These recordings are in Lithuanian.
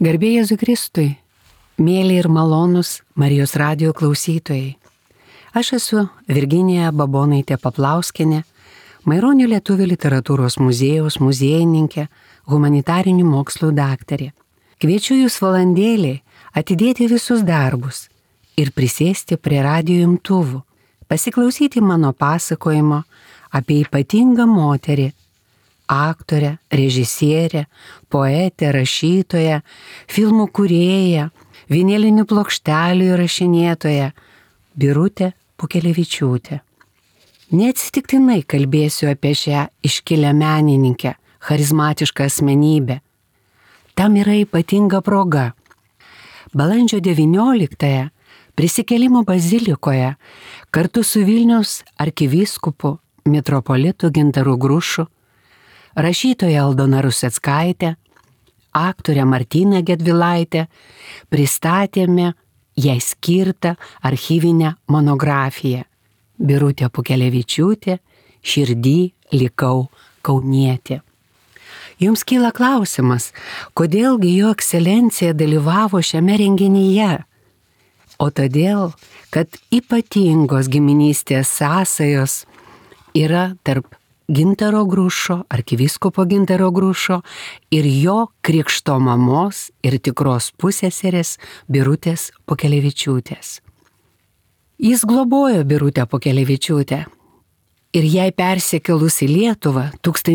Garbė Jėzui Kristui, mėly ir malonus Marijos radijo klausytojai. Aš esu Virginija Babonaitė Paplauskienė, Maironio lietuvių literatūros muziejaus muziejininkė, humanitarinių mokslų daktarė. Kviečiu jūs valandėlį atidėti visus darbus ir prisėsti prie radijo imtuvų, pasiklausyti mano pasakojimo apie ypatingą moterį, aktorę, režisierę, poetę, rašytoją, filmų kūrėją, vinilinių plokštelių įrašinėtoją Birutę Pukelevičiūtę. Neatsitiktinai kalbėsiu apie šią iškilią menininkę, charizmatišką asmenybę. Tam yra ypatinga proga. Balandžio 19-ąją Prisikėlimo bazilikoje kartu su Vilniaus arkivyskupu mitropolitu Gintaru Grušu, rašytoja Aldona Ruseckaitė, aktorė Martyna Gedvilaitė pristatėme jai skirtą archyvinę monografiją Birutė Pukelevičiūtė, širdį likau kaunietė. Jums kyla klausimas, kodėlgi jo ekscelencija dalyvavo šiame renginyje? O todėl, kad ypatingos giminystės sąsajos yra tarp Gintaro Grušo, arkivyskupo Gintaro Grušo ir jo krikšto mamos ir tikros pusseserės Birutės Pukelevičiūtės. Jis globojo Birutę Pukelevičiūtę ir jai persikėlus į Lietuvą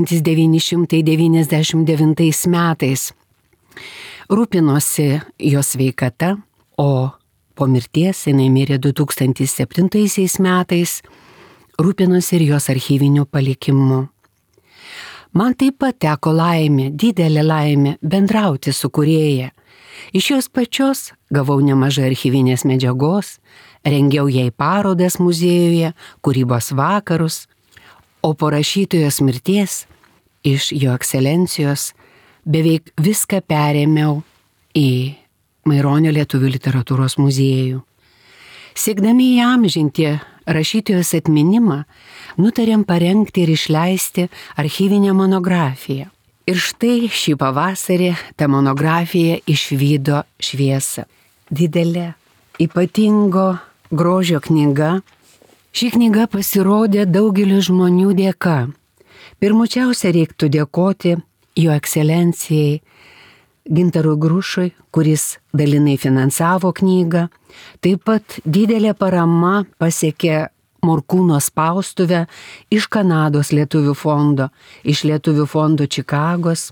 1999 metais rūpinosi jos sveikata, o po mirties jinai mirė 2007 metais, rūpinosi ir jos archyviniu palikimu. Man taip pat teko laimė, didelė laimė bendrauti su kūrėja. Iš jos pačios gavau nemažai archyvinės medžiagos, rengiau jai parodas muziejuje, kūrybos vakarus, o po rašytojos mirties iš jo ekscelencijos beveik viską perėmiau į Maironio lietuvių literatūros muziejų. Siekdami įamžinti rašytojos atminimą, nutarėm parengti ir išleisti archyvinę monografiją. Ir štai šį pavasarį ta monografija išvydo šviesą. Didelė, ypatingo grožio knyga. Ši knyga pasirodė daugelio žmonių dėka. Pirmučiausia reiktų dėkoti jo ekscelencijai Gintarui Grušui, kuris dalinai finansavo knygą. Taip pat didelė parama pasiekė Morkūno spaustuvę iš Kanados lietuvių fondo, iš lietuvių fondo Čikagos,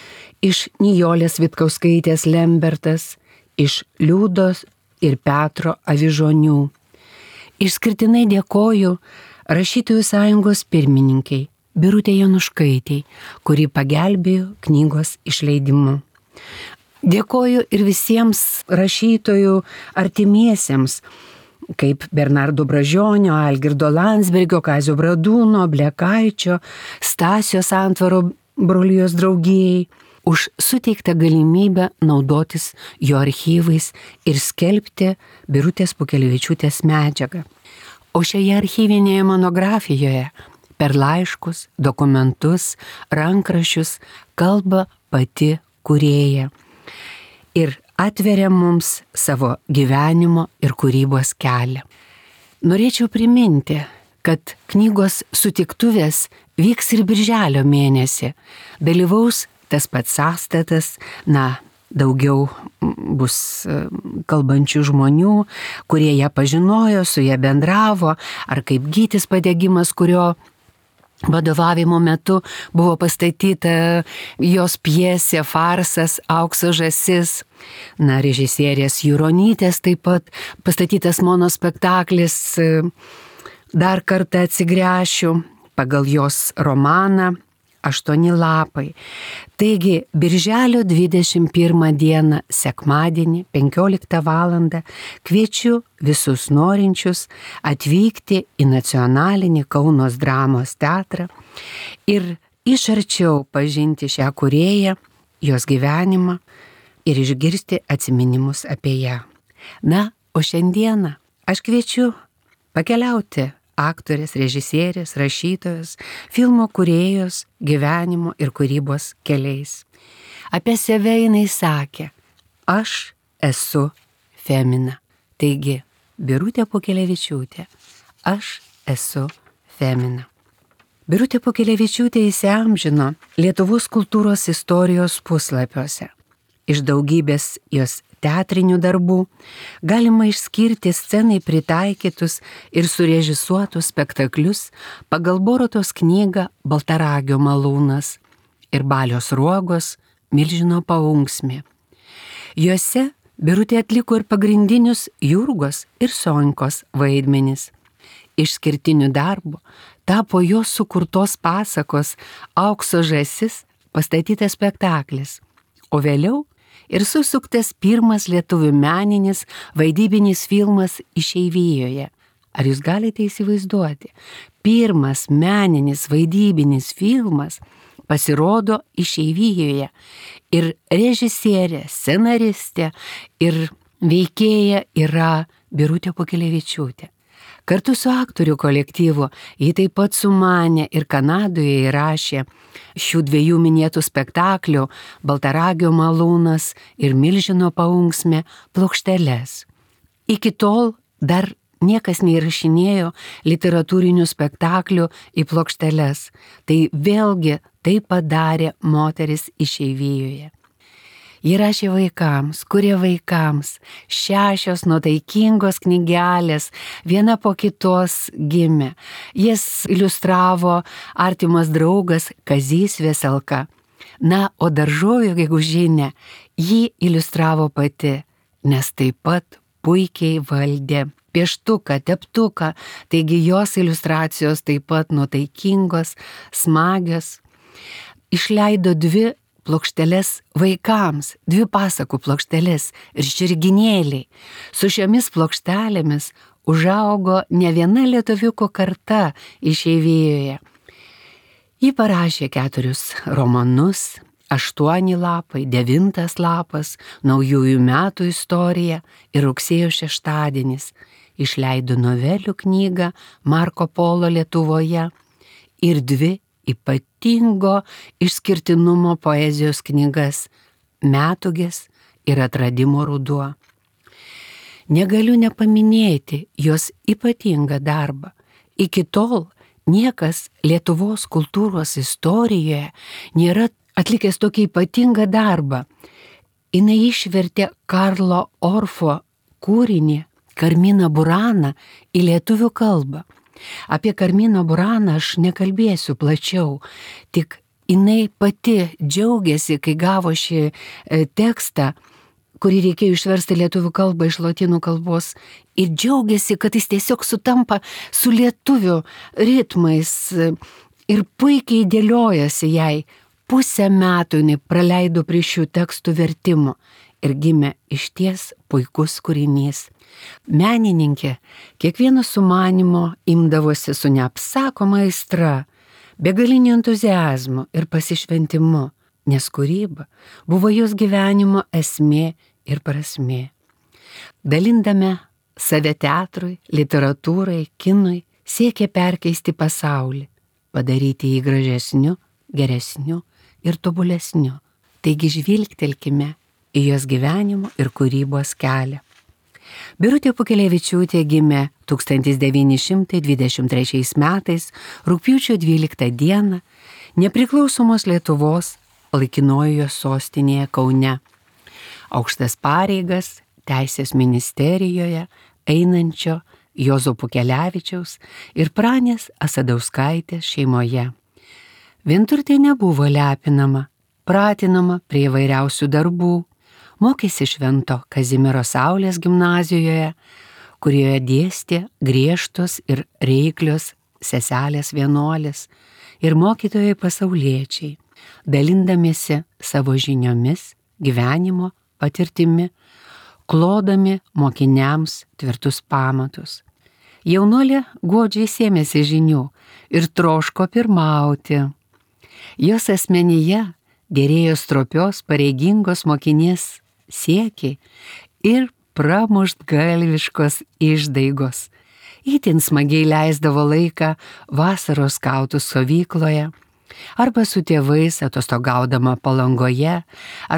iš Nijolės Vitkauskaitės Lembertas, iš Liudos ir Petro Avižonių. Išskirtinai dėkoju Rašytojų sąjungos pirmininkiai Birutei Jonuškaitei, kuri pagelbėjo knygos išleidimu. Dėkoju ir visiems rašytojų artimiesiems, kaip Bernardo Bražionio, Algirdo Landsbergio, Kazio Bradūno, Blekaičio, Stasio Santvaro brolijos draugijai, už suteiktą galimybę naudotis jo archyvais ir skelbti Birutės Pukelevičiūtės medžiagą. O šioje archyvinėje monografijoje per laiškus, dokumentus, rankraščius kalba pati kūrėja ir atveria mums savo gyvenimo ir kūrybos kelią. Norėčiau priminti, kad knygos sutiktuvės vyks ir birželio mėnesį. Dalyvaus tas pats sąstatas, daugiau bus kalbančių žmonių, kurie ją pažinojo, su ją bendravo, ar kaip Gytis Padegimas, kurio vadovavimo metu buvo pastatyta jos pjesė, farsas Aukso žąsis. Režisierės Juronytės taip pat pastatytas monospektaklis Dar kartą atsigręšiu pagal jos romaną 8 lapai. Taigi, birželio 21 dieną, sekmadienį, 15 valandą, kviečiu visus norinčius atvykti į Nacionalinį Kauno dramos teatrą ir iš arčiau pažinti šią kūrėją, jos gyvenimą ir išgirsti atsiminimus apie ją. O šiandieną aš kviečiu pakeliauti aktorės, režisierės, rašytojos, filmo kūrėjos gyvenimo ir kūrybos keliais. Apie save jinai sakė: Aš esu Femina. Taigi, Birutė Pūkelevičiūtė. Aš esu Femina. Birutė Pūkelevičiūtė įsiamžino Lietuvos kultūros istorijos puslapiuose. Iš daugybės jos teatrinių darbų galima išskirti scenai pritaikytus ir surežisuotus spektaklius pagal Borutos knygą Baltaragio malūnas ir Balios Sruogos Milžino paunksmė. Juose Birutė atliko ir pagrindinius Jurgos ir Sonkos vaidmenis. Išskirtiniu darbu tapo jos sukurtos pasakos Aukso žąsis pastatytas spektaklis, o vėliau ir susuktas pirmas lietuvių meninis vaidybinis filmas Išeivijoje. Ar jūs galite įsivaizduoti? Pirmas meninis vaidybinis filmas pasirodo Išeivijoje ir režisierė, scenaristė ir veikėja yra Birutė Pūkelevičiūtė. Kartu su aktorių kolektyvu ji taip pat sumanė ir Kanadoje įrašė šių dviejų minėtų spektaklių Baltaragio malūnas ir Milžino paunksmė plokšteles. Iki tol dar niekas neįrašinėjo literatūrinių spektaklių į plokšteles. Tai vėlgi tai padarė moteris Išeivijoje. Ji rašė vaikams, kurie vaikams, 6 nuotaikingos knygelės, viena po kitos gimė. Jas iliustravo artimas draugas Kazys Veselka. Na, o Daržovių gegužinę ji iliustravo pati, nes taip pat puikiai valdė pieštuką, teptuką, taigi jos iliustracijos taip pat nuotaikingos, smagios. Išleido 2 plokšteles vaikams, 2 pasakų plokšteles ir Žirginėliai. Su šiomis plokštelėmis užaugo ne viena lietuviukų karta Išeivijoje. Ji parašė 4 romanus, 8 lapai, 9 lapas, Naujųjų metų istorija ir Rugsėjo šeštadienis. Išleido novelių knygą Marko Polo Lietuvoje ir 2 ypatingo išskirtinumo poezijos knygas Metūgės ir Atradimo ruduo. Negaliu nepaminėti jos ypatingą darbą. Iki tol niekas Lietuvos kultūros istorijoje nėra atlikęs tokį ypatingą darbą. Jinai išvertė Karlo Orfo kūrinį Karminą Buraną į lietuvių kalbą. Apie Karminą Buraną aš nekalbėsiu plačiau, tik jinai pati džiaugiasi, kai gavo šį tekstą, kurį reikėjo išversti lietuvių kalbą iš lotynų kalbos, ir džiaugiasi, kad jis tiesiog sutampa su lietuvių ritmais ir puikiai dėliojasi jai. 1,5 metų jinai praleido prie šių tekstų vertimo ir gimė išties puikus kūrinys. Menininkė kiekvieno sumanimo imdavosi su neapsakoma aistra, begaliniu entuziazmu ir pasišventimu, nes kūryba buvo jos gyvenimo esmė ir prasmė. Dalindame save teatrui, literatūrai, kinui, siekė perkeisti pasaulį, padaryti jį gražesniu, geresniu ir tobulesniu. Taigi žvilgtelkime į jos gyvenimo ir kūrybos kelią. Birutė Pūkelevičiūtė gimė 1923 metais rugpjūčio 12 dieną nepriklausomos Lietuvos laikinojoje sostinėje Kaune. Aukštas pareigas Teisės ministerijoje einančio Juozo Pūkelevičiaus ir Pranės Asadauskaitės šeimoje. Vienturtė nebuvo lepinama, pratinama prie įvairiausių darbų. Mokėsi Švento Kazimiero Saulės gimnazijoje, kurioje dėstė griežtos ir reiklios seselės vienuolės ir mokytojai pasauliečiai, dalindamiesi savo žiniomis, gyvenimo patirtimi, klodami mokiniams tvirtus pamatus. Jaunuolė godžiai sėmėsi žinių ir troško pirmauti. Jos asmenyje dėrėjo stropios pareigingos mokinės siekiai ir pramuštgalviškos išdaigos. Itin smagiai leisdavo laiką vasaros skautų stovykloje, arba su tėvais atostogaudama Palangoje, arba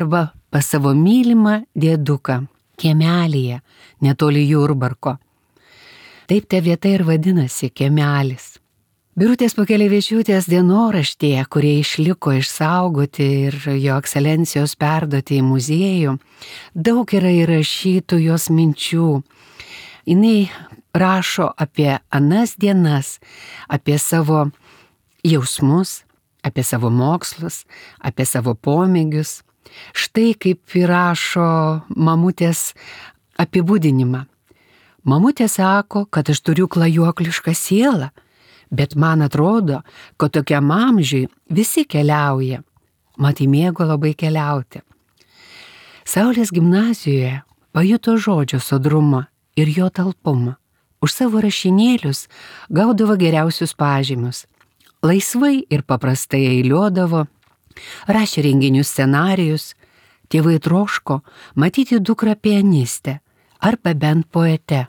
pas savo mylimą dėduką, kiemelyje, netoli Jurbarko. Taip ta vieta ir vadinasi Kiemelis. Birutės Pukelevičiūtės dienoraštyje, kurie išliko išsaugoti ir jo ekscelencijos perduoti į muziejų, daug yra įrašytų jos minčių. Jis rašo apie anas dienas, apie savo jausmus, apie savo mokslus, apie savo pomėgius. Štai kaip įrašo mamutės apibūdinimą. Mamutė sako, kad aš turiu klajuoklišką sielą, bet man atrodo, kad tokiam amžiui visi keliauja. Mat, mėgo labai keliauti. Saulės gimnazijoje pajuto žodžio sodrumą ir jo talpumą. Už savo rašinėlius gaudavo geriausius pažymius. Laisvai ir paprastai eiliuodavo, rašė renginių scenarijus. Tėvai troško matyti dukrą pianistę arba bent poete.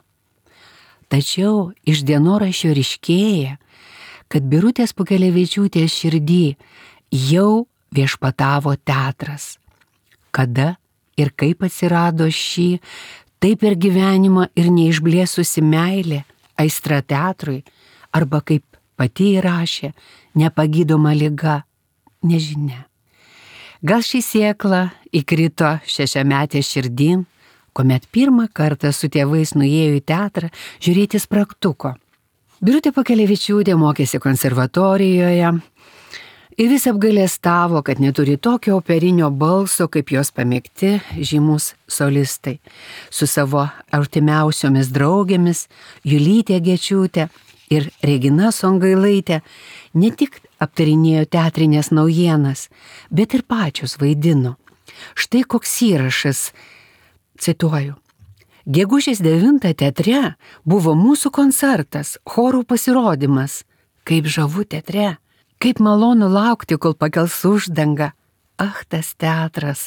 Tačiau iš dienoraščio ryškėja, kad Birutės Pukelevičiūtės širdį jau viešpatavo teatras. Kada ir kaip atsirado šį, taip ir gyvenimą ir neišblėsusi meilė, aistra teatrui, arba kaip pati įrašė, nepagydoma liga, nežinia. Gal ši sėkla įkrito 6-metės širdin, kuomet pirmą kartą su tėvais nuėjo į teatrą žiūrėti Spragtuko. Birutė Pukelevičiūtė mokėsi konservatorijoje ir vis apgailestavo, kad neturi tokio operinio balso, kaip jos pamėgti žymus solistai. Su savo artimiausiomis draugėmis Julytė Gečiūtė ir Regina Songailaitė ne tik aptarinėjo teatrinės naujienas, bet ir pačios vaidino. Štai koks įrašas, cituoju. Gegužės 9 teatre buvo mūsų koncertas, chorų pasirodymas. Kaip žavu teatre, kaip malonu laukti, kol pakels uždangą. Ach, tas teatras,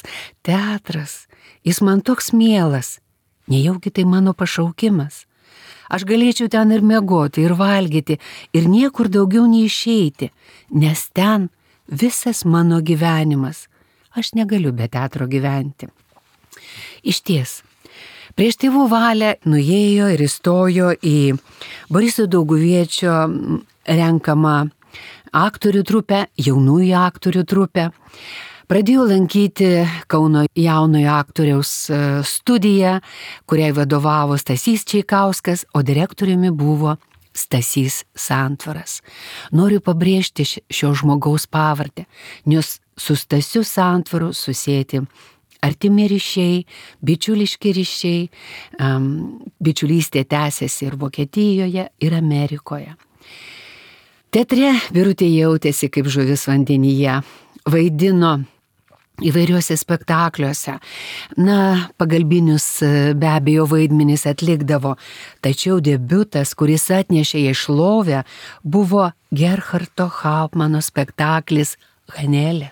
jis man toks mielas. Nejaugi tai mano pašaukimas. Aš galėčiau ten ir miegoti, ir valgyti, ir niekur daugiau neišeiti, nes ten visas mano gyvenimas. Aš negaliu be teatro gyventi. Išties, prieš tėvų valią nuėjo ir įstojo į Boriso Dauguviečio renkamą aktorių trupę, jaunųjų aktorių trupę. Pradėjau lankyti Kauno jaunojo aktoriaus studiją, kuriai vadovavo Stasys Čeikauskas, o direktoriumi buvo Stasys Santvaras. Noriu pabrėžti šio žmogaus pavardę, nes su Stasiu Santvaru susėti artimi ryšiai, bičiuliški ryšiai, bičiulystė tęsiasi ir Vokietijoje, ir Amerikoje. Teatre Birutė jautėsi kaip žuvis vandenyje, vaidino įvairiuose spektakliuose. Pagalbinius be abejo vaidmenis atlikdavo, tačiau debiutas, kuris atnešė ją šlovę, buvo Gerhardo Hauptmano spektaklis Hanelė.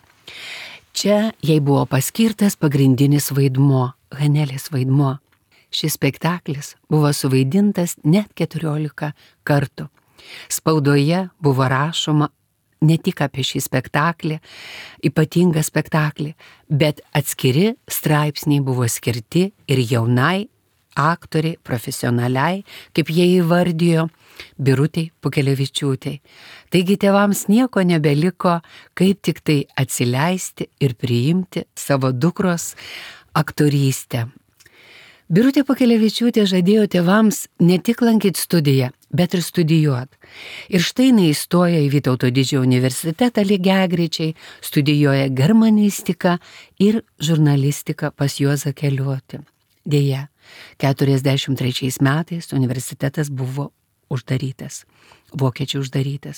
Čia jai buvo paskirtas pagrindinis vaidmuo, Hanelės vaidmuo. Šis spektaklis buvo suvaidintas net 14 kartų. Spaudoje buvo rašoma ne tik apie šį spektaklį, ypatingą spektaklį, bet atskiri straipsniai buvo skirti ir jaunai aktoriai, profesionaliai, kaip jie įvardijo, Birutei Pukelevičiūtei. Taigi tėvams nieko nebeliko, kaip tik tai atsileisti ir priimti savo dukros aktorystę. Birutė Pukelevičiūtė žadėjo tėvams ne tik lankyti studiją, bet ir studijuoti. Ir štai jinai įstojo į Vytauto Didžiojo universitetą lygiagrečiai, studijuoja germanistiką ir žurnalistiką pas Juozą Keliuotį. Deja, 43 metais universitetas buvo uždarytas, vokiečių uždarytas.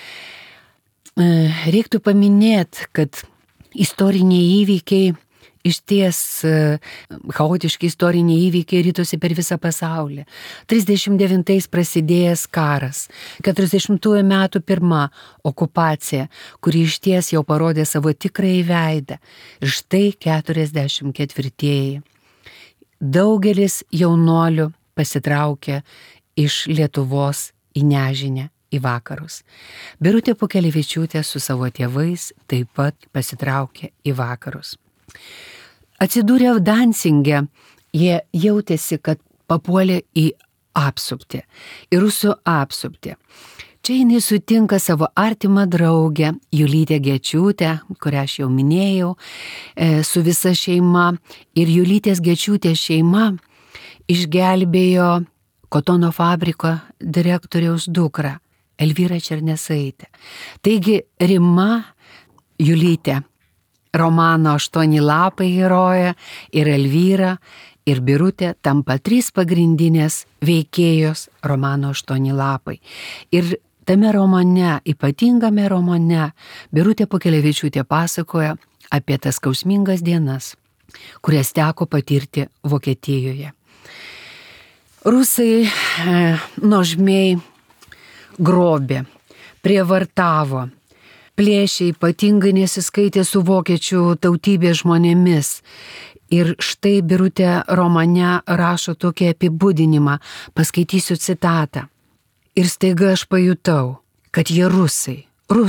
Reiktų paminėti, kad istoriniai įvykiai, išties chaotiški istoriniai įvykiai rytosi per visą pasaulį. 39 prasidėjęs karas, 40 metų pirma okupacija, kuri išties jau parodė savo tikrąjį veidą. Ir štai 44. Daugelis jaunuolių pasitraukė iš Lietuvos į nežinią, į vakarus. Birutė Pukelevičiūtė su savo tėvais taip pat pasitraukė į vakarus. Atsidūrę Dansinge, jie jautėsi, kad papuolė į apsuptį, į rusų apsuptį. Čia jinai sutinka savo artimą draugę Julytę Gečiūtę, kurią aš jau minėjau, su visa šeima. Ir Julytės Gečiūtės šeima išgelbėjo kotono fabriko direktoriaus dukrą Elvyrą Černesaitę. Taigi Rima, Julytė, romano 8 lapai herojė, ir Elvyra, ir Birutė tampa 3 pagrindinės veikėjos romano 8 lapai. Ir tame romane, ypatingame romane, Birutė Pūkelevičiūtė pasakoja apie tas skausmingas dienas, kurias teko patirti Vokietijoje. Rusai nuožmiai grobė, prievartavo, plėšė, ypatingai nesiskaitė su vokiečių tautybės žmonėmis. Ir štai Birutė romane rašo tokį apibūdinimą, paskaitysiu citatą. Ir staiga aš pajutau, kad jie rusai,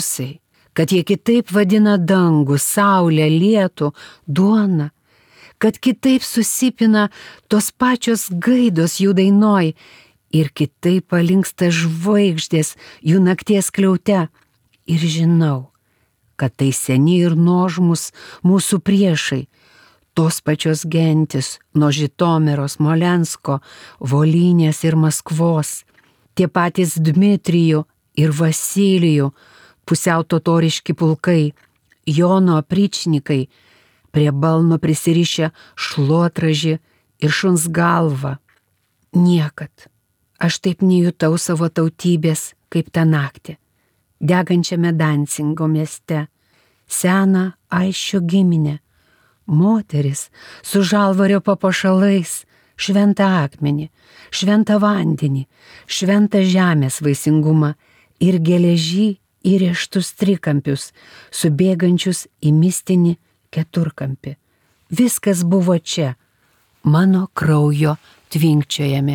kad jie kitaip vadina dangų, saulę, lietų, duoną, kad kitaip susipina tos pačios gaidos jų dainoj ir kitaip palinksta žvaigždės jų nakties kliaute. Ir žinau, kad tai seni ir nuožmus mūsų priešai, tos pačios gentis nuo Žitomiro, Smolensko, Volynės ir Maskvos. Tie patys Dmitrijų ir Vasilijų, pusiau totoriški pulkai, Jono apričnikai, prie balno prisirišę šluotražį ir šuns galvą. Niekad aš taip nejutau savo tautybės kaip tą naktį, degančiame Dansingo mieste, seną Aiščio giminę, moteris su žalvario papuošalais, šventą akmenį, šventą vandenį, šventą žemės vaisingumą ir geležį įrėžtus trikampius, subėgančius į mistinį keturkampį. Viskas buvo čia, mano kraujo tvinkčiojame.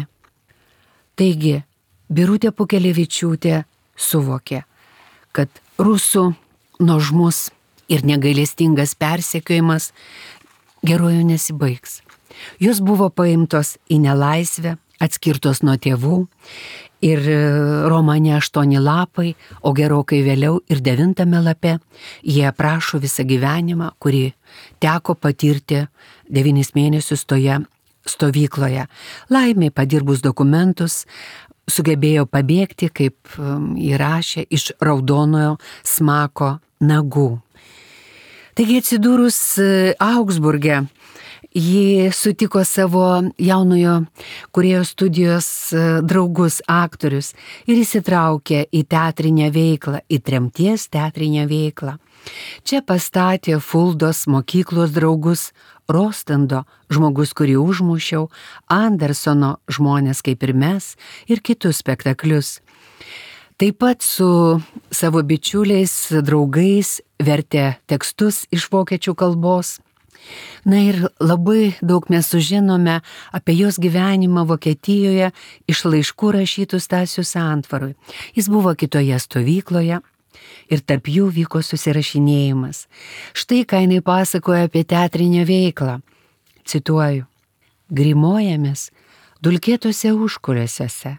Taigi, Birutė Pūkelevičiūtė suvokė, kad rusų nuožmus ir negailestingas persekiojimas geruoju nesibaigs. Jos buvo paimtos į nelaisvę, atskirtos nuo tėvų ir romane 8 lapai, o gerokai vėliau ir 9 lape jie aprašo visą gyvenimą, kurį teko patirti 9 mėnesius toje stovykloje. Laimė padirbus dokumentus sugebėjo pabėgti, kaip įrašė, iš raudonojo smako nagų. Taigi atsidūrus Augsburge, ji sutiko savo jaunojo kūrėjo studijos draugus, aktorius ir įsitraukė į teatrinę veiklą, į tremties teatrinę veiklą. Čia pastatė Fuldos mokyklos draugus, Rostando, Žmogus, kurį užmušiau, Andersono Žmonės kaip ir mes ir kitus spektaklius. Taip pat su savo bičiuliais, draugais vertė tekstus iš vokiečių kalbos. Na ir labai daug mes sužinome apie jos gyvenimą Vokietijoje iš laiškų rašytų Stasiui Santvarui. Jis buvo kitoje stovykloje ir tarp jų vyko susirašinėjimas. Štai ką jinai pasakoja apie teatrinę veiklą. Cituoju: Grimojamės dulkėtose užkulisiuose,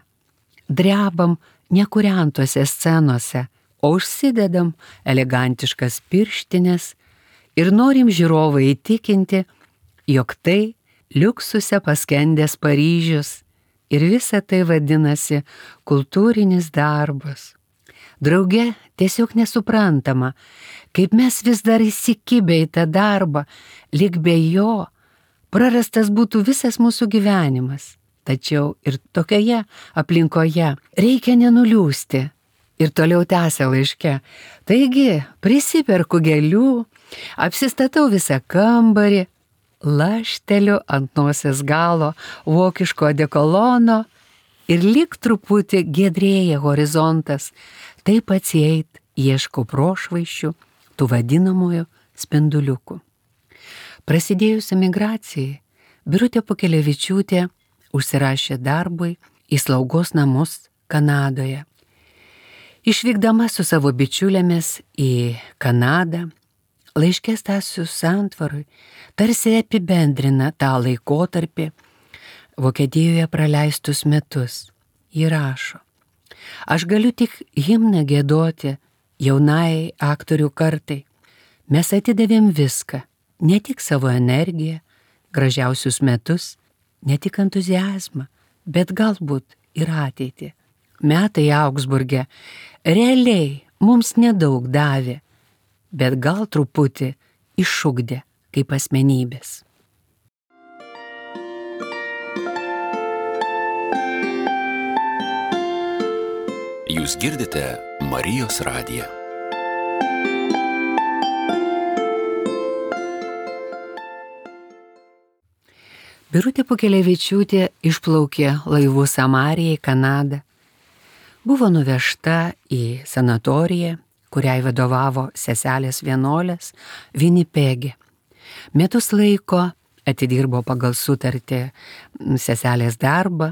drebam nekuriantose scenose, o užsidedam elegantiškas pirštinės ir norim žiūrovą įtikinti, jog tai liuksuse paskendęs Paryžius ir visa tai vadinasi kultūrinis darbas. Drauge tiesiog nesuprantama, kaip mes vis dar įsikibę į tą darbą, lyg be jo prarastas būtų visas mūsų gyvenimas. Tačiau ir tokioje aplinkoje reikia nenuliūsti. Ir toliau tęsia laiške. Taigi, prisiperku gėlių, apsistatau visą kambarį, lašteliu ant nosies galo vokiško odekolono ir lyg truputį giedrėja horizontas, taip atsieit ieškau prošvaiščių, tų vadinamųjų spinduliukų. Prasidėjus emigracijai, Birutė Pūkelevičiūtė užsirašė darbui į slaugos namus Kanadoje. Išvykdama su savo bičiulėmis į Kanadą, laiške Stasiui Santvarui tarsi apibendrina tą laikotarpį, Vokietijoje praleistus metus. Ji rašo: aš galiu tik himną giedoti jaunai aktorių kartai. Mes atidavėm viską, ne tik savo energiją, gražiausius metus, ne tik entuziazmą, bet galbūt ir ateitį. Metai Augsburge realiai mums nedaug davė, bet gal truputį išugdė kaip asmenybės. Jūs girdite Marijos radiją. Birutė Pūkelevičiūtė išplaukė laivu Samarija į Kanadą. Buvo nuvežta į sanatoriją, kuriai vadovavo seselės vienuolės Winnipege. Metus laiko atidirbo pagal sutartį seselės darbą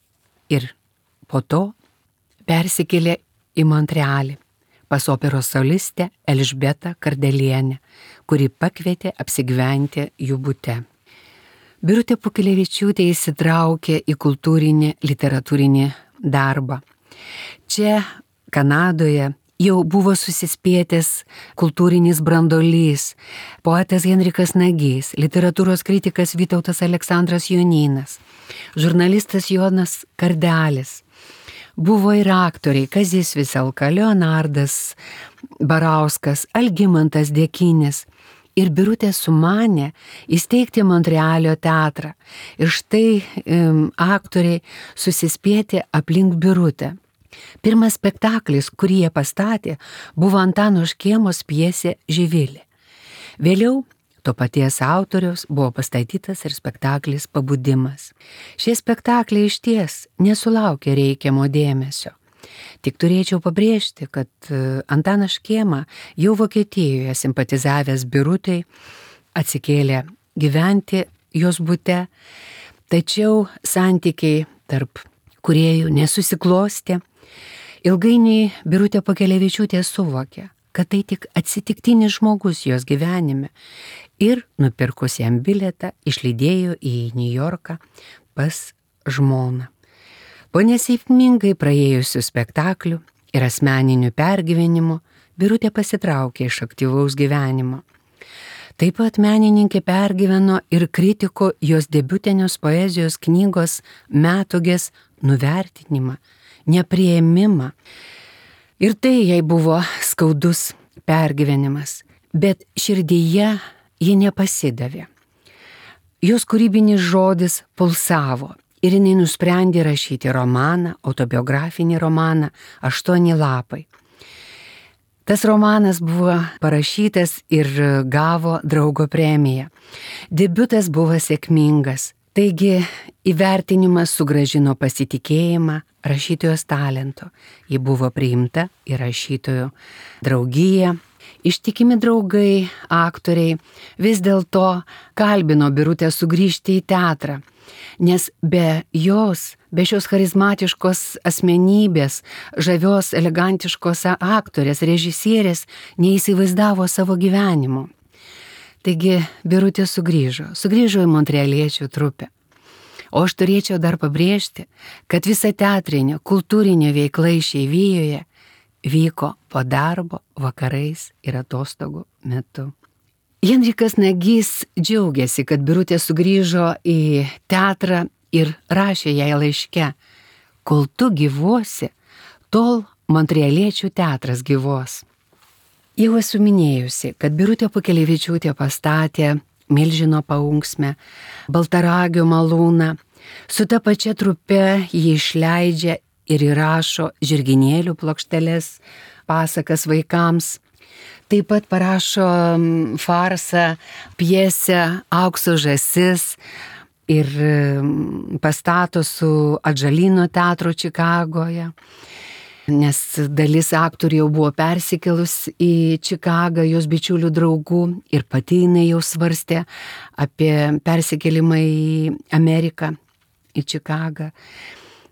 ir po to persikėlė į Montrealį pas operos solistę Elžbietą Kardelienę, kuri pakvietė apsigyventi jų bute. Birutė Pūkelevičiūtė įsitraukė į kultūrinį, literatūrinį darbą. Čia, Kanadoje, jau buvo susispietęs kultūrinis brandolys, poetas Henrikas Nagys, literatūros kritikas Vytautas Aleksandras Jonynas, žurnalistas Jonas Kardelis. Buvo ir aktoriai Kazys Viselka, Leonardas Barauskas, Algimantas Dėkinis. Ir Birutė sumanė įsteigti Montrealio teatrą. Ir štai aktoriai susispietė aplink Birutę. Pirmas spektaklis, kurį jie pastatė, buvo Antano Škėmos pjesė Živilė. Vėliau to paties autoriaus buvo pastatytas ir spektaklis Pabudimas. Šie spektakliai išties nesulaukė reikiamo dėmesio. Tik turėčiau pabrėžti, kad Antanas Škėma jau Vokietijoje simpatizavęs Birutei atsikėlė gyventi jos bute, tačiau santykiai tarp kūrėjų nesusiklostė. Ilgainiui Birutė Pūkelevičiūtė suvokė, kad tai tik atsitiktinis žmogus jos gyvenime ir nupirkus jam bilietą išlydėjo į Niujorką pas žmoną. Po nesėkmingai praėjusių spektaklių ir asmeninių pergyvenimų Birutė pasitraukė iš aktyvaus gyvenimo. Taip pat menininkė pergyveno ir kritiko jos debiutinės poezijos knygos Metūgės nuvertinimą, nepriėmimą. Ir tai jai buvo skaudus pergyvenimas, bet širdyje ji nepasidavė. Jos kūrybinis žodis pulsavo. Ir jinai nusprendė rašyti romaną, autobiografinį romaną 8 lapai. Tas romanas buvo parašytas ir gavo draugo premiją. Debiutas buvo sėkmingas, taigi įvertinimas sugrąžino pasitikėjimą rašytojos talento. Ji buvo priimta į rašytojų draugiją. Ištikimi draugai, aktoriai vis dėlto kalbino Birutę sugrįžti į teatrą. Nes be jos, be šios charizmatiškos asmenybės, žavios, elegantiškos aktorės, režisierės neįsivaizdavo savo gyvenimo. Taigi Birutė sugrįžo į montrealiečių trupę. O aš turėčiau dar pabrėžti, kad visa teatrinė, kultūrinė veikla išeivijoje vyko po darbo, vakarais ir atostogų metu. Henrikas Nagys džiaugiasi, kad Birutė sugrįžo į teatrą ir rašė jai laiške: kol tu gyvuosi, tol montrealiečių teatras gyvuos. Jau esu minėjusi, kad Birutė Pūkelevičiūtė pastatė Milžino paunksmę, Baltaragio malūną. Su ta pačia trupe jį išleidžia ir įrašo Žirginėlių plokšteles, pasakas vaikams. Taip pat parašo farsą, pjesę Aukso žąsis ir pastato su Atžalyno teatru Čikagoje, nes dalis aktorių jau buvo persikėlus į Čikagą, jos bičiulių draugų, ir pati jinai jau svarstė apie persikėlimą į Ameriką, į Čikagą.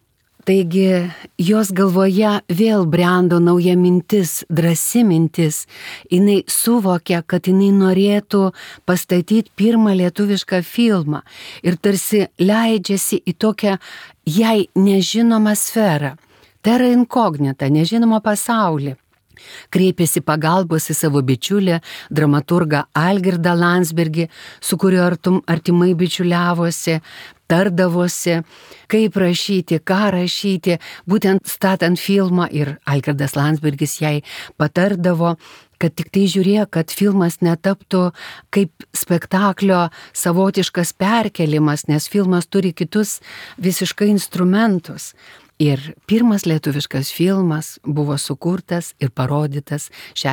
Taigi jos galvoje vėl brendo nauja mintis, drąsi mintis. Jinai suvokė, kad jinai norėtų pastatyti pirmą lietuvišką filmą ir tarsi leidžiasi į tokią jai nežinomą sferą. Terra incognita, nežinomą pasaulį. Kreipėsi pagalbos į savo bičiulį, dramaturgą Algirdą Landsbergį, su kuriuo artimai bičiuliavosi, tardavosi, kaip rašyti, ką rašyti, būtent statant filmą, ir Algirdas Landsbergis jai patardavo, kad tik tai žiūrėk, kad filmas netaptų kaip spektaklio savotiškas perkelimas, nes filmas turi kitus visiškai instrumentus. Ir pirmas lietuviškas filmas buvo sukurtas ir parodytas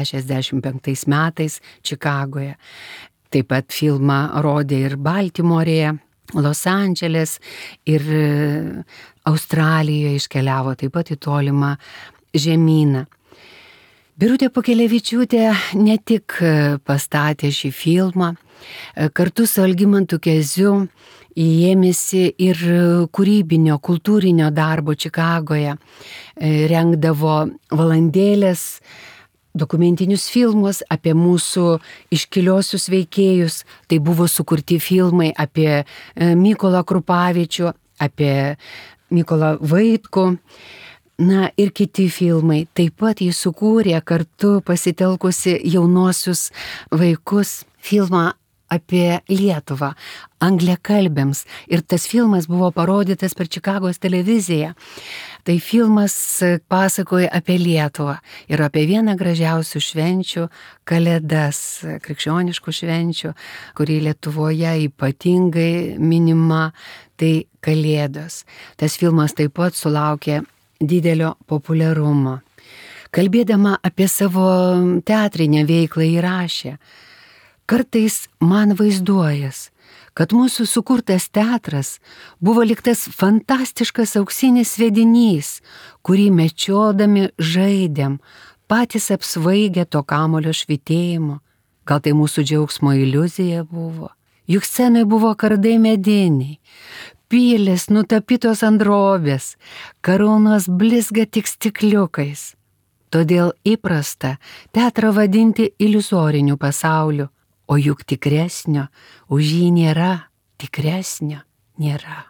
65 metais Čikagoje. Taip pat filmą rodė ir Baltimorėje, Los Andželes ir Australijoje, iškeliavo taip pat į tolimą žemyną. Birutė Pūkelevičiūtė ne tik pastatė šį filmą, kartu su Algimantu Keziu ėmėsi ir kūrybinio, kultūrinio darbo Čikagoje, rengdavo valandėlės, dokumentinius filmus apie mūsų iškiliosius veikėjus. Tai buvo sukurti filmai apie Mykolą Krupavičių, apie Mykolą Vaitkų. Na ir kiti filmai. Taip pat jis sukūrė kartu pasitelkusi jaunosius vaikus filmą apie Lietuvą, angliakalbėms. Ir tas filmas buvo parodytas per Čikagos televiziją. Tai filmas pasakoja apie Lietuvą ir apie vieną gražiausių švenčių - Kalėdas, krikščioniškų švenčių, kuri Lietuvoje ypatingai minima, tai Kalėdos. Tas filmas taip pat sulaukė didelio populiarumo. Kalbėdama apie savo teatrinę veiklą įrašė: kartais man vaizduojas, kad mūsų sukurtas teatras buvo lyg tas fantastiškas auksinis sviedinys, kurį mečiodami žaidėm, patys apsvaigę to kamulio švytėjimo. Gal tai mūsų džiaugsmo iliuzija buvo? Juk scenai buvo kardai mediniai, pilis nutapytos ant drobės, karūnos blizga tik stikliukais. Todėl įprasta teatrą vadinti iliuzoriniu pasauliu. O juk tikresnio už jį nėra, tikresnio nėra.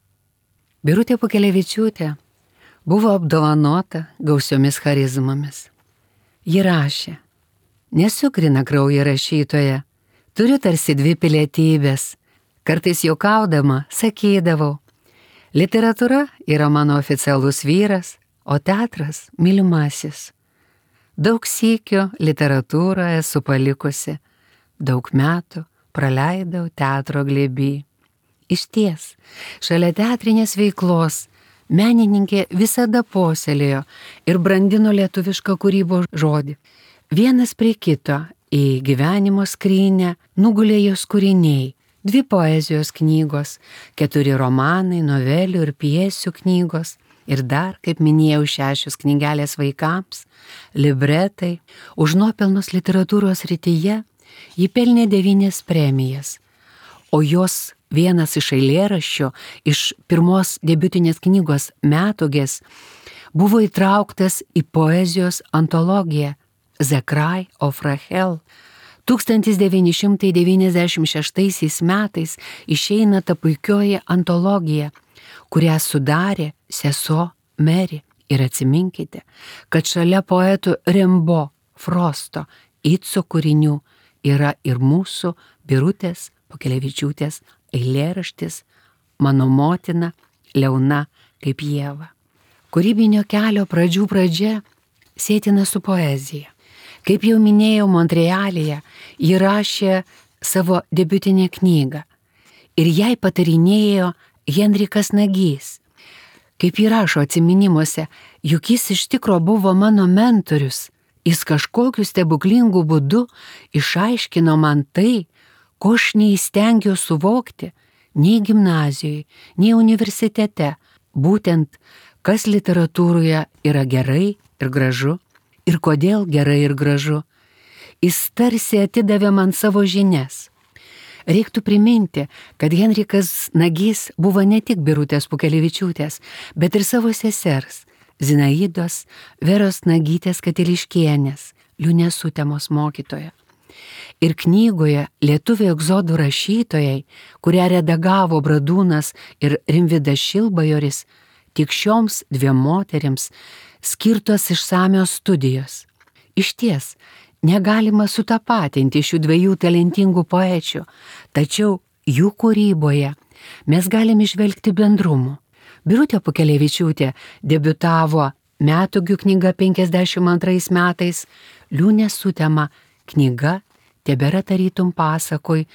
Birutė Pūkelevičiūtė buvo apdovanota gausiomis charizmomis. Ji rašė: nesu grynakraujė rašytoja, turiu tarsi dvi pilietybės. Kartais juokaudama sakydavau: literatūra yra mano oficialus vyras, o teatras mylimasis. Daug sykių literatūrą esu palikusi. Daug metų praleidau teatro glėby. Išties, šalia teatrinės veiklos menininkė visada puoselėjo ir brandino lietuvišką kūrybos žodį. Vienas prie kito į gyvenimo skrynę nugulė jos kūriniai: 2 poezijos knygos, 4 romanai, novelių ir pjesių knygos ir dar, kaip minėjau, 6 knygelės vaikams, libretai. Už nuopelnus literatūros srityje ji pelnė 9 premijas, o jos vienas iš eilėraščių iš pirmos debiutinės knygos Metūgės buvo įtrauktas į poezijos antologiją The Cry of Rachel. 1996 metais išeina ta puikioji antologija, kurią sudarė sesuo Mary. Ir atsiminkite, kad šalia poetų Rimbo, Frosto, Itso kūrinių yra ir mūsų Birutės Pūkelevičiūtės eilėraštis Mano motina liauna kaip ieva. Kūrybinio kelio pradžių pradžia sėtina su poezija. Kaip jau minėjau, Montrealyje ji rašė savo debiutinę knygą ir jai patarinėjo Henrikas Nagys. Kaip ji rašo atsiminimuose, juk jis iš tikro buvo mano mentorius. Jis kažkokiu stebuklingu būdu išaiškino man tai, ko aš neįstengiau suvokti nei gimnazijoje, nei universitete. Būtent, kas literatūroje yra gerai ir gražu ir kodėl gerai ir gražu. Jis tarsi atidavė man savo žinias. Reiktų priminti, kad Henrikas Nagys buvo ne tik Birutės Pūkelevičiūtės, bet ir savo sesers Zinaidos Veros Nagytės Katiliškienės, Liūnės Sutemos mokytoja. Ir knygoje Lietuvių egzodų rašytojai, kurią redagavo Bradūnas ir Rimvydas Šilbajoris, tik šioms dviem moterims skirtos išsamios studijos. Išties, negalima sutapatinti šių dviejų talentingų poečių, tačiau jų kūryboje mes galime išvelgti bendrumų. Birutė Pūkelevičiūtė debiutavo Metūgių knyga 52 metais, Liūnės Sutema knyga tebėra tarytum pasakoj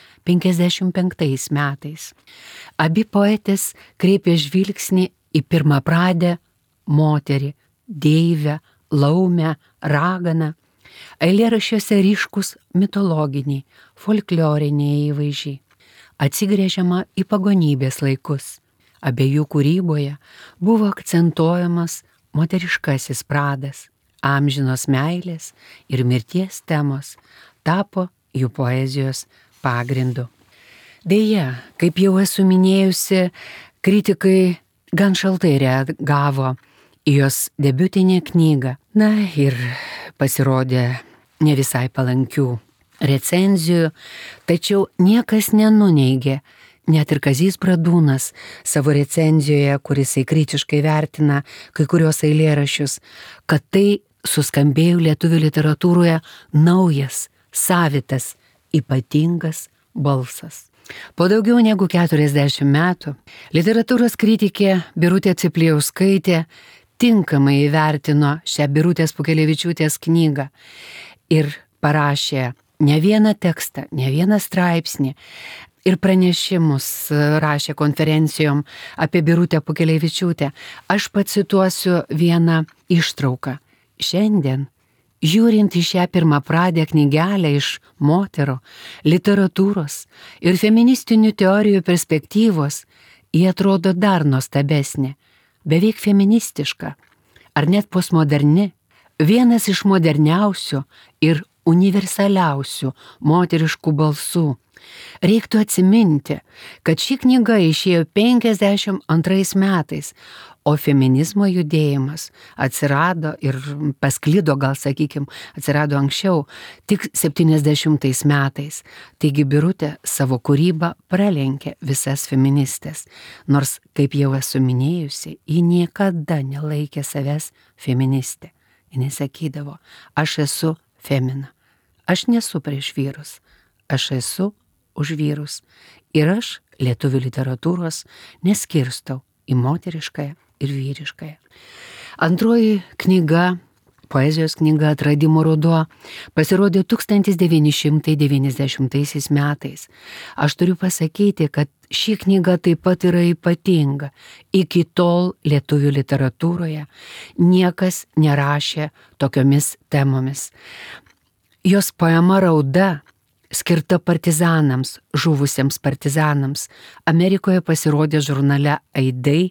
55 metais. Abi poetės kreipė žvilgsnį į pirmapradę moterį, deivę, laumę, raganą. Eilėraščiuose ryškus mitologiniai, folkloriniai įvaizdžiai. Atsigręžiama į pagonybės laikus. Abiejų kūryboje buvo akcentuojamas moteriškasis pradas. Amžinos meilės ir mirties temos tapo jų poezijos pagrindu. Deja, kaip jau esu minėjusi, kritikai gan šaltai reagavo į jos debiutinę knygą. Na ir pasirodė ne visai palankių recenzijų, tačiau niekas nenuneigė, net ir Kazys Bradūnas savo recenzijoje, kurisai kritiškai vertina kai kurios eilėraščius, kad tai suskambėjo lietuvių literatūroje naujas, savitas, ypatingas balsas. Po daugiau negu 40 metų literatūros kritikė Birutė Cipliauskaitė tinkamai įvertino šią Birutės Pūkelevičiūtės knygą ir parašė ne vieną tekstą, ne vieną straipsnį ir pranešimus rašė konferencijom apie Birutę Pūkelevičiūtę. Aš pacituosiu vieną ištrauką. Šiandien, žiūrint į šią pirmapradę knygelę iš moterų, literatūros ir feministinių teorijų perspektyvos, ji atrodo dar nuostabesnė, beveik feministiška, ar net postmoderni, vienas iš moderniausių ir universaliausių moteriškų balsų. Reiktų atsiminti, kad ši knyga išėjo 52 metais, o feminizmo judėjimas atsirado ir pasklido, gal sakykim, atsirado anksčiau, tik 70 metais. Taigi Birutė savo kūrybą pralenkė visas feministės, nors, kaip jau esu minėjusi, ji niekada nelaikė savęs feministė. Jis sakydavo, aš esu femina, aš nesu prieš vyrus, aš esu už vyrus ir aš lietuvių literatūros neskirstau į moteriškąją ir vyriškąją. Antroji knyga, poezijos knyga Atradimo ruduo, pasirodė 1990 metais. Aš turiu pasakyti, kad ši knyga taip pat yra ypatinga. Iki tol lietuvių literatūroje niekas nerašė tokiomis temomis. Jos poema Rauda, skirta partizanams, žuvusiems partizanams, Amerikoje pasirodė žurnale Aidai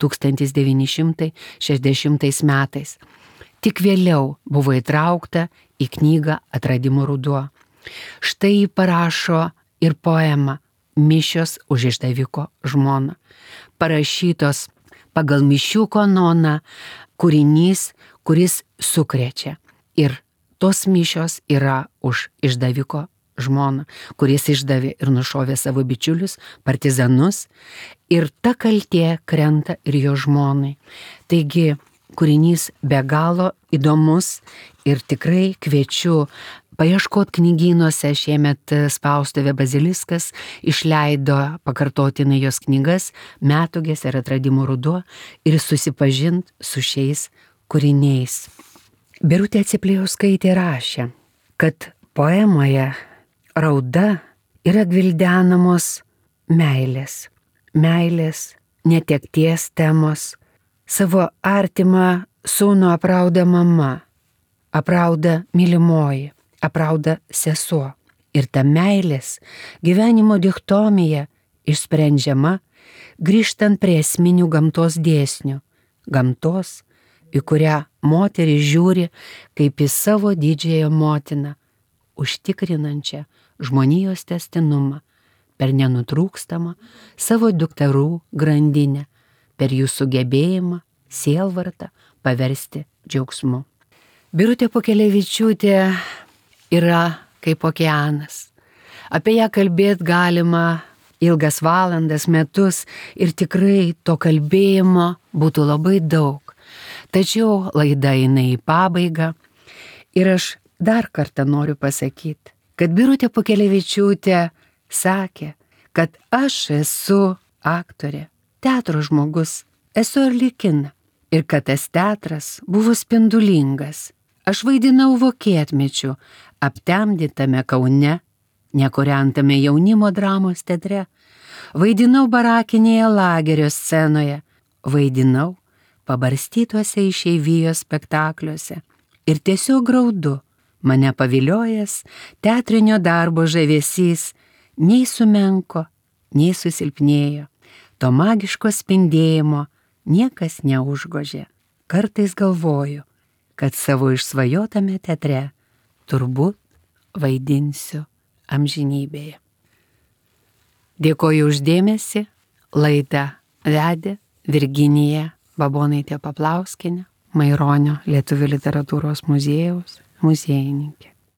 1960 metais. Tik vėliau buvo įtraukta į knygą Atradimo ruduo. Štai jį parašo ir poema Mišios už išdaviko žmoną. Parašytos pagal mišių kanoną kūrinys, kuris sukrečia. Ir tos mišios yra už išdaviko žmoną, kuris išdavė ir nušovė savo bičiulius, partizanus, ir ta kaltė krenta ir jo žmonai. Taigi, kūrinys be galo įdomus ir tikrai kviečiu paieškot knygynuose. Šiemet spaustuvė Baziliskas išleido pakartotinai jos knygas Metūgės ir Atradimo ruduo ir susipažint su šiais kūriniais. Birutė Cipliauskaitė rašė, kad poemoje Rauda yra gvildenamos meilės, netekties temos. Savo artimą sūnų aprauda mama, aprauda mylimoji, aprauda sesuo. Ir ta meilės gyvenimo dichtomija išsprendžiama, grįžtant prie esminių gamtos dėsnių. Gamtos, į kurią moteris žiūri kaip į savo didžiąją motiną, užtikrinančią žmonijos tęstinumą, per nenutrūkstamą savo dukterų grandinę, per jų sugebėjimą sielvartą paversti džiaugsmu. Birutė Pūkelevičiūtė yra kaip okeanas. Apie ją kalbėti galima ilgas valandas, metus ir tikrai to kalbėjimo būtų labai daug. Tačiau laida eina į pabaigą ir aš dar kartą noriu pasakyti, kad Birutė Pūkelevičiūtė sakė, kad aš esu aktorė, teatro žmogus, esu Arlekina ir kad tas teatras buvo spindulingas. Aš vaidinau vokietmečiu, aptemdytame Kaune, nekuriantame jaunimo dramos teatre, vaidinau barakinėje lagerio scenoje, vaidinau pabarstytuose išeivijos spektakliuose ir tiesiog graudu, mane paviliojęs teatrinio darbo žavesys nei sumenko, nei susilpnėjo, to magiško spindėjimo niekas neužgožė. Kartais galvoju, kad savo išsvajotame teatre turbūt vaidinsiu amžinybėje. Dėkoju uždėmesį, laidą vedė Virginija Babonaitė Paplauskienė, Maironio Lietuvių literatūros muziejaus muziejininkė.